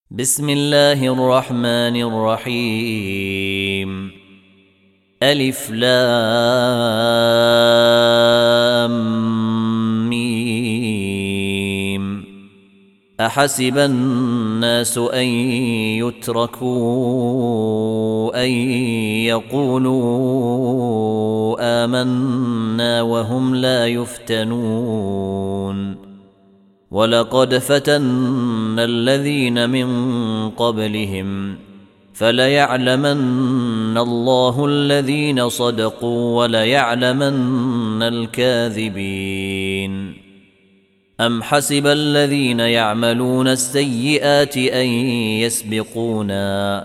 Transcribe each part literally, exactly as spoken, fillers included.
بسم الله الرحمن الرحيم. ألف لام ميم. أحسب الناس أن يتركوا أن يقولوا آمنا وهم لا يفتنون. ولقد فتنا الذين من قبلهم فليعلمن الله الذين صدقوا وليعلمن الكاذبين. أم حسب الذين يعملون السيئات أن يسبقونا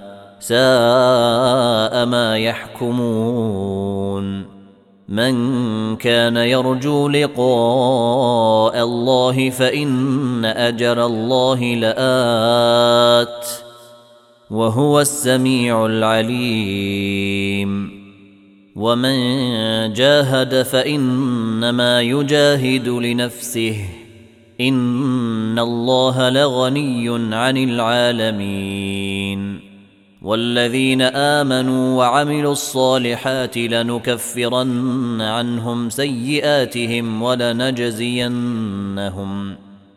ساء ما يحكمون. من كان يرجو لقاء الله فإن أجل الله لآت وهو السميع العليم. ومن جاهد فإنما يجاهد لنفسه إن الله لغني عن العالمين. والذين آمنوا وعملوا الصالحات لنكفرن عنهم سيئاتهم ولنجزينهم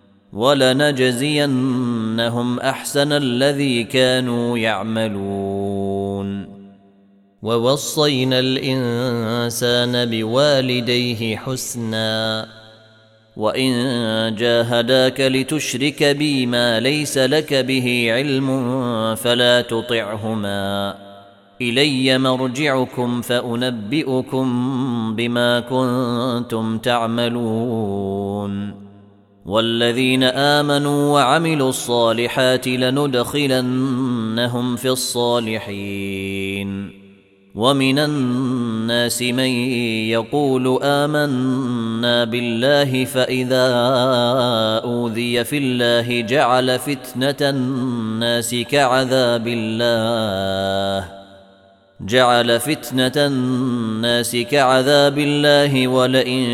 ولنجزينهم أحسن الذي كانوا يعملون. ووصينا الإنسان بوالديه حسنا وإن جاهداك لتشرك بي ما ليس لك به علم فلا تطعهما إلي مرجعكم فأنبئكم بما كنتم تعملون. والذين آمنوا وعملوا الصالحات لندخلنهم في الصالحين. ومن الناس من يقول آمنا بالله فإذا أوذي في الله جعل فتنة الناس كعذاب الله جعل فتنة الناس كعذاب الله ولئن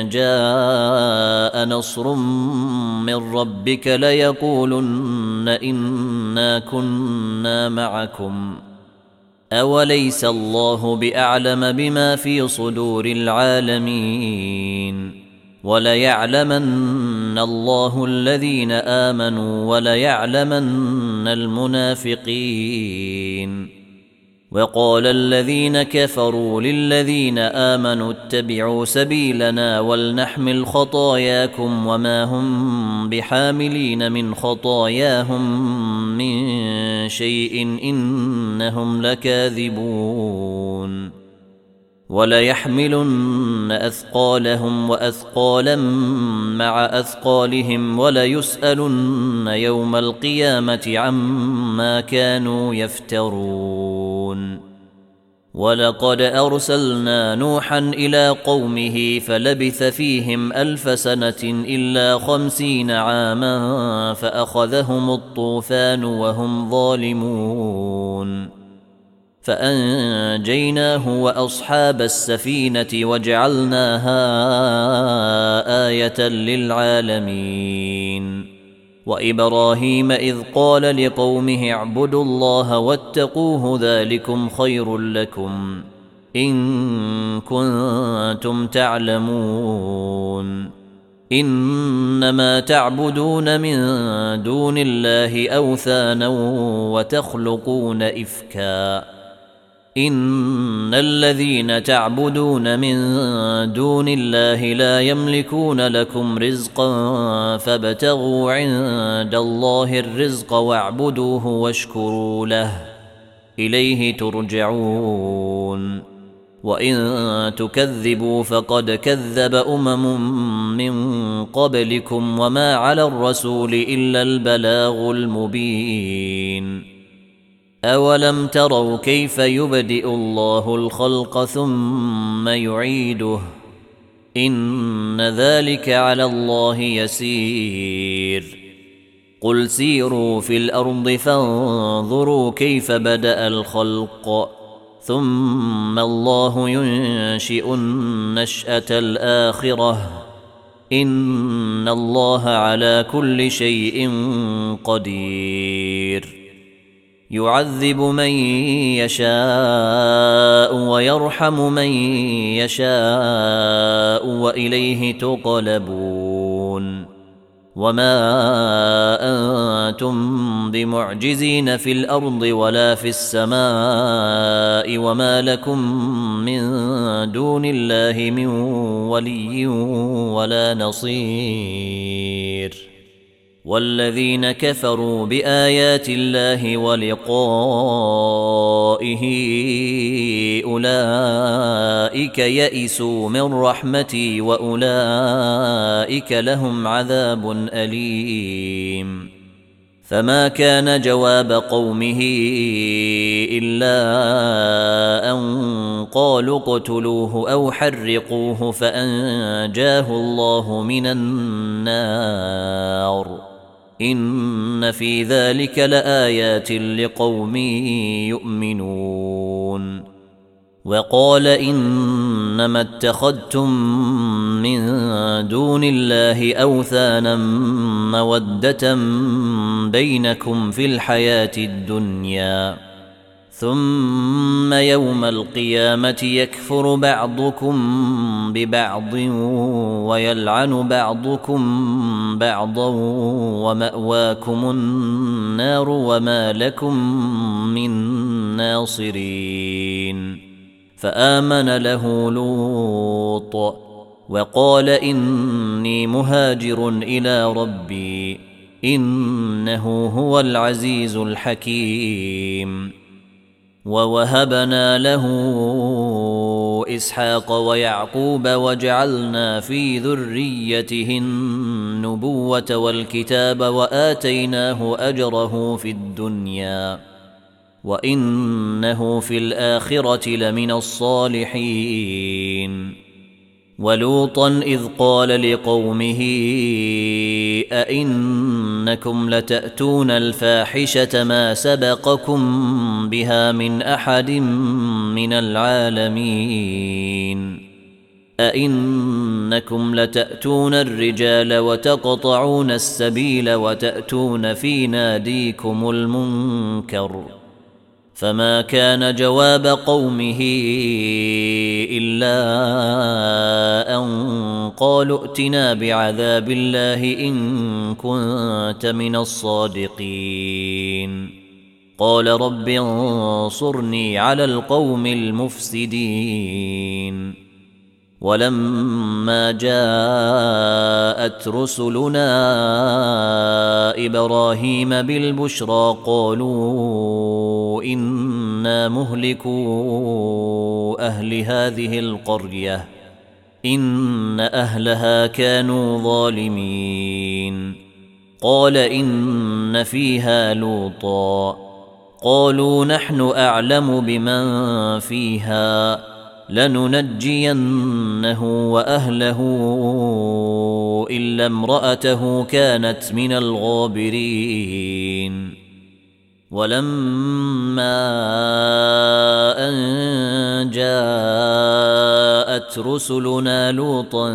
جاء نصر من ربك ليقولن إنا كنا معكم أوليس الله بأعلم بما في صدور العالمين. وليعلمن الله الذين آمنوا وليعلمن المنافقين. وقال الذين كفروا للذين آمنوا اتبعوا سبيلنا ولنحمل خطاياكم وما هم بحاملين من خطاياهم من شيء إنهم لكاذبون. وليحملن أثقالهم وأثقالا مع أثقالهم وليسألن يوم القيامة عما كانوا يفترون. ولقد أرسلنا نوحا إلى قومه فلبث فيهم ألف سنة إلا خمسين عاما فأخذهم الطوفان وهم ظالمون. فأنجيناه وأصحاب السفينة وجعلناها آية للعالمين. وإبراهيم إذ قال لقومه اعبدوا الله واتقوه ذلكم خير لكم إن كنتم تعلمون. إنما تعبدون من دون الله أوثانا وتخلقون إفكا إن الذين تعبدون من دون الله لا يملكون لكم رزقا فابتغوا عند الله الرزق واعبدوه واشكروا له إليه ترجعون. وإن تكذبوا فقد كذب أمم من قبلكم وما على الرسول إلا البلاغ المبين. أولم تروا كيف يبدئ الله الخلق ثم يعيده إن ذلك على الله يسير. قل سيروا في الأرض فانظروا كيف بدأ الخلق ثم الله ينشئ النشأة الآخرة إن الله على كل شيء قدير يعذب من يشاء ويرحم من يشاء وإليه تقلبون وما أنتم بمعجزين في الأرض ولا في السماء وما لكم من دون الله من ولي ولا نصير والذين كفروا بآيات الله ولقائه أولئك يئسوا من رحمتي وأولئك لهم عذاب أليم فما كان جواب قومه إلا أن قالوا اقتلوه أو حرقوه فأنجاه الله من النار إن في ذلك لآيات لقوم يؤمنون وقال إنما اتخذتم من دون الله أوثانا مودة بينكم في الحياة الدنيا ثم يوم القيامة يكفر بعضكم ببعض ويلعن بعضكم بعضا ومأواكم النار وما لكم من ناصرين فآمن له لوط وقال إني مهاجر إلى ربي إنه هو العزيز الحكيم ووهبنا له إسحاق ويعقوب وجعلنا في ذريته النبوة والكتاب وآتيناه أجره في الدنيا وإنه في الآخرة لمن الصالحين ولوطا إذ قال لقومه أئنكم لتأتون الفاحشة ما سبقكم بها من أحد من العالمين أئنكم لتأتون الرجال وتقطعون السبيل وتأتون في ناديكم المنكر فما كان جواب قومه إلا أن قالوا ائتنا بعذاب الله إن كنت من الصادقين قال رب انصرني على القوم المفسدين ولما جاءت رسلنا إبراهيم بالبشرى قالوا إنا مهلكو أهل هذه القرية إن أهلها كانوا ظالمين قال إن فيها لوطا قالوا نحن أعلم بمن فيها لننجينه وأهله إلا امرأته كانت من الغابرين ولما أن جاءت رسلنا لوطا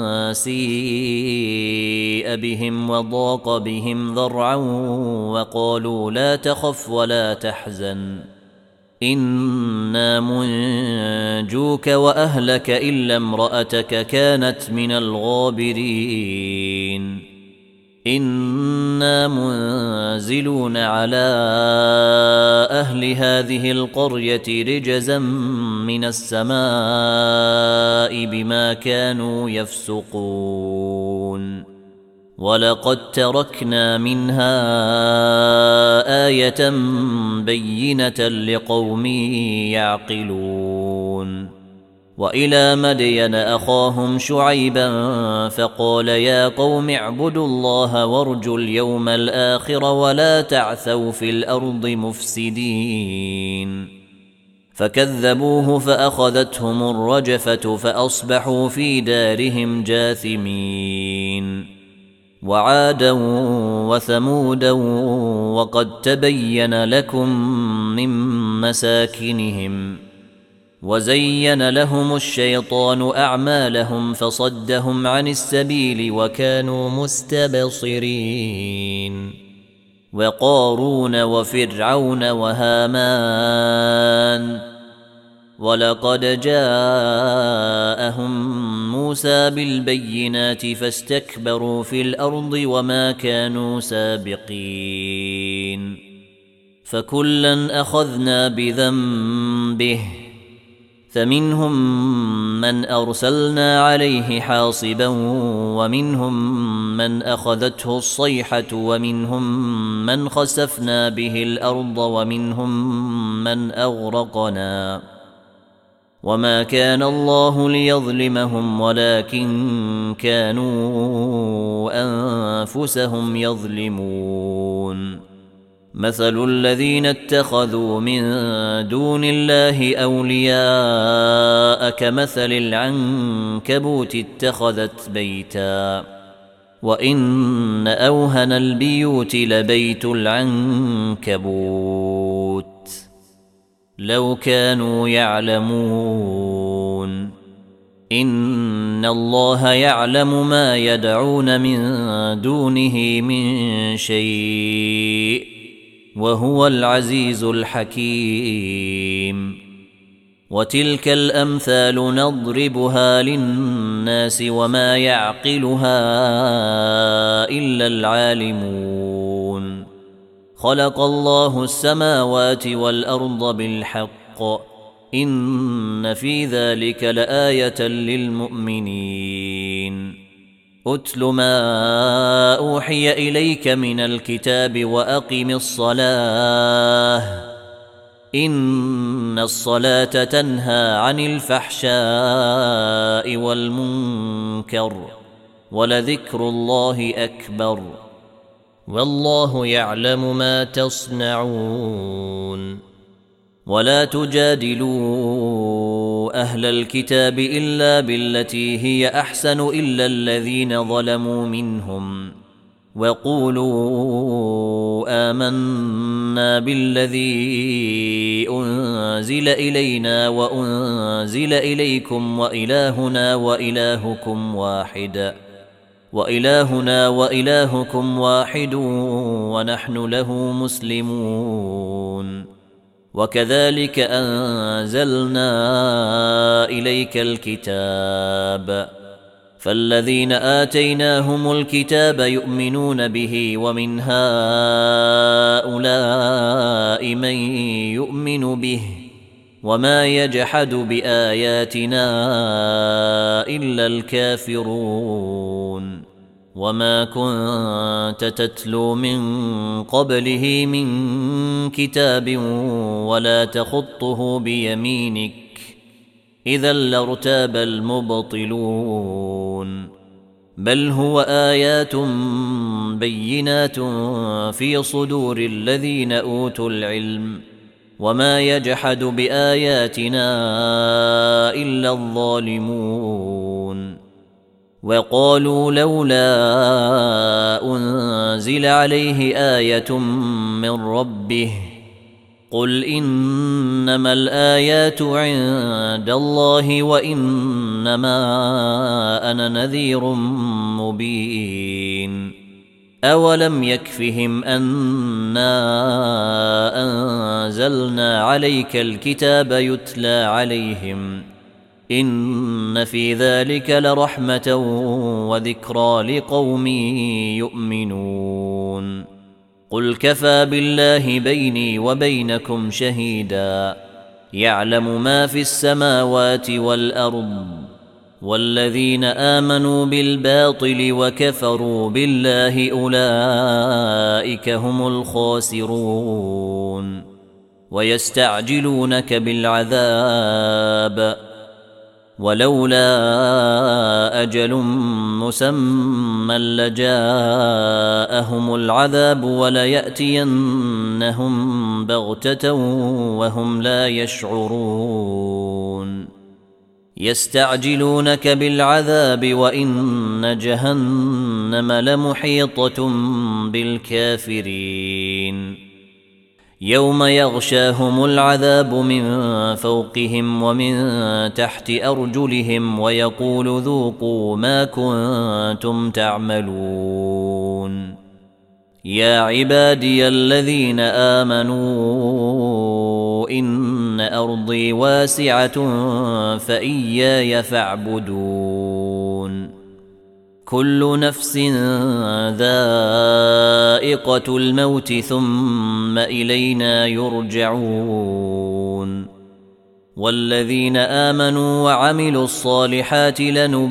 سيء بهم وضاق بهم ذرعا وقالوا لا تخف ولا تحزن إنا منجوك وأهلك إلا امرأتك كانت من الغابرين إنا منزلون على أهل هذه القرية رجزا من السماء بما كانوا يفسقون ولقد تركنا منها آية بينة لقوم يعقلون وإلى مدين أخاهم شعيبا فقال يا قوم اعبدوا الله وارجوا اليوم الآخر ولا تعثوا في الأرض مفسدين فكذبوه فأخذتهم الرجفة فأصبحوا في دارهم جاثمين وعادا وثمودا وقد تبين لكم من مساكنهم وزين لهم الشيطان أعمالهم فصدهم عن السبيل وكانوا مستبصرين. وقارون وفرعون وهامان ولقد جاءهم موسى بالبينات فاستكبروا في الأرض وما كانوا سابقين. فكلا أخذنا بذنبه فمنهم من أرسلنا عليه حاصبا ومنهم من أخذته الصيحة ومنهم من خسفنا به الأرض ومنهم من أغرقنا. وما كان الله ليظلمهم ولكن كانوا أنفسهم يظلمون. مثل الذين اتخذوا من دون الله أولياء كمثل العنكبوت اتخذت بيتا وإن أوهن البيوت لبيت العنكبوت لو كانوا يعلمون. إن الله يعلم ما يدعون من دونه من شيء وهو العزيز الحكيم. وتلك الأمثال نضربها للناس وما يعقلها إلا العالمون. خلق الله السماوات والأرض بالحق إن في ذلك لآية للمؤمنين. أتل ما أوحي إليك من الكتاب وأقم الصلاة إن الصلاة تنهى عن الفحشاء والمنكر ولذكر الله أكبر والله يعلم ما تصنعون. ولا تجادلوا أهل الكتاب إلا بالتي هي أحسن إلا الذين ظلموا منهم وقولوا آمنا بالذي أنزل إلينا وأنزل إليكم وإلهنا وإلهكم واحد وإلهنا وإلهكم واحد ونحن له مسلمون. وكذلك أنزلنا إليك الكتاب فالذين آتيناهم الكتاب يؤمنون به ومن هؤلاء من يؤمن به وما يجحد بآياتنا إلا الكافرون. وما كنت تتلو من قبله من كتاب ولا تخطه بيمينك إذا لارتاب المبطلون. بل هو آيات بينات في صدور الذين أوتوا العلم وما يجحد بآياتنا إلا الظالمون. وقالوا لولا أنزل عليه آية من ربه قل إنما الآيات عند الله وإنما أنا نذير مبين. أولم يكفهم أنا أنزلنا عليك الكتاب يتلى عليهم إن في ذلك لرحمة وذكرى لقوم يؤمنون. قل كفى بالله بيني وبينكم شهيدا يعلم ما في السماوات والأرض والذين آمنوا بالباطل وكفروا بالله أولئك هم الخاسرون. ويستعجلونك بالعذاب ولولا أجل مسمى لجاءهم العذاب وليأتينهم بغتة وهم لا يشعرون. يستعجلونك بالعذاب وإن جهنم لمحيطة بالكافرين. يوم يغشاهم العذاب من فوقهم ومن تحت أرجلهم ويقول ذوقوا ما كنتم تعملون يا عبادي الذين آمنوا إن أرضي واسعة فإياي فاعبدون كل نفس ذائقة الموت ثم إلينا يرجعون والذين آمنوا وعملوا الصالحات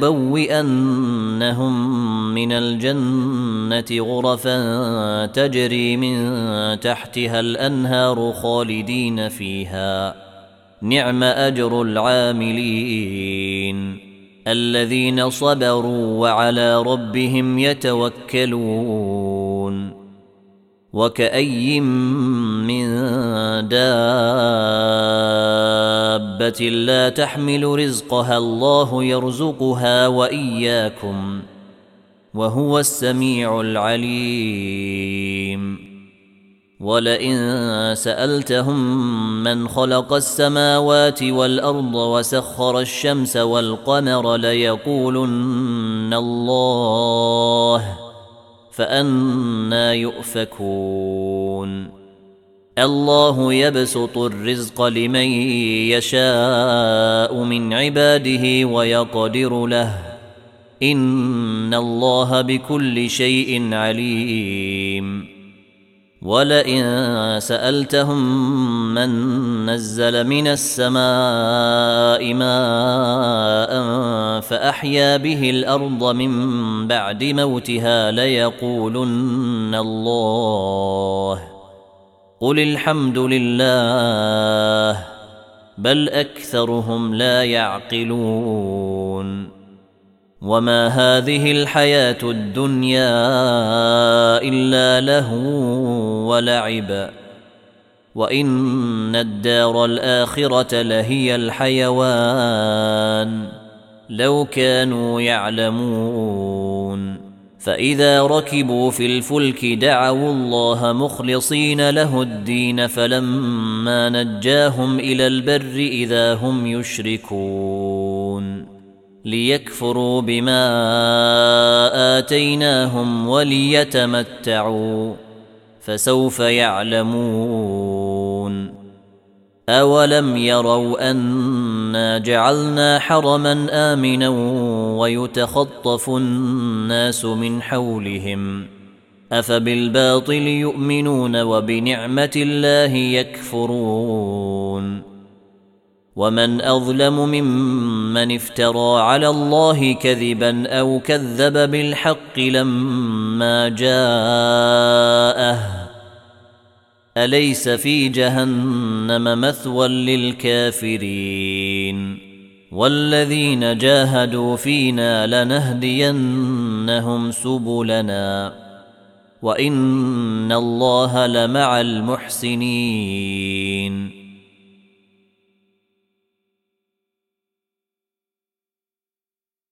لنبوئنهم من الجنة غرفا تجري من تحتها الأنهار خالدين فيها نعم أجر العاملين الذين صبروا وعلى ربهم يتوكلون وكأي من دابة لا تحمل رزقها الله يرزقها وإياكم وهو السميع العليم ولئن سألتهم من خلق السماوات والأرض وسخر الشمس والقمر ليقولن الله فأنى يؤفكون الله يبسط الرزق لمن يشاء من عباده ويقدر له إن الله بكل شيء عليم ولئن سألتهم من نزل من السماء ماء فأحيا به الأرض من بعد موتها ليقولن الله قل الحمد لله بل أكثرهم لا يعقلون وما هذه الحياة الدنيا إلا لهو ولعب وإن الدار الآخرة لهي الحيوان لو كانوا يعلمون فإذا ركبوا في الفلك دعوا الله مخلصين له الدين فلما نجاهم إلى البر إذا هم يشركون ليكفروا بما آتيناهم وليتمتعوا فسوف يعلمون أولم يروا أنا جعلنا حرما آمنا ويتخطف الناس من حولهم أفبالباطل يؤمنون وبنعمة الله يكفرون ومن أظلم ممن افترى على الله كذبا أو كذب بالحق لما جاءه أليس في جهنم مثوى للكافرين والذين جاهدوا فينا لنهدينهم سبلنا وإن الله لمع المحسنين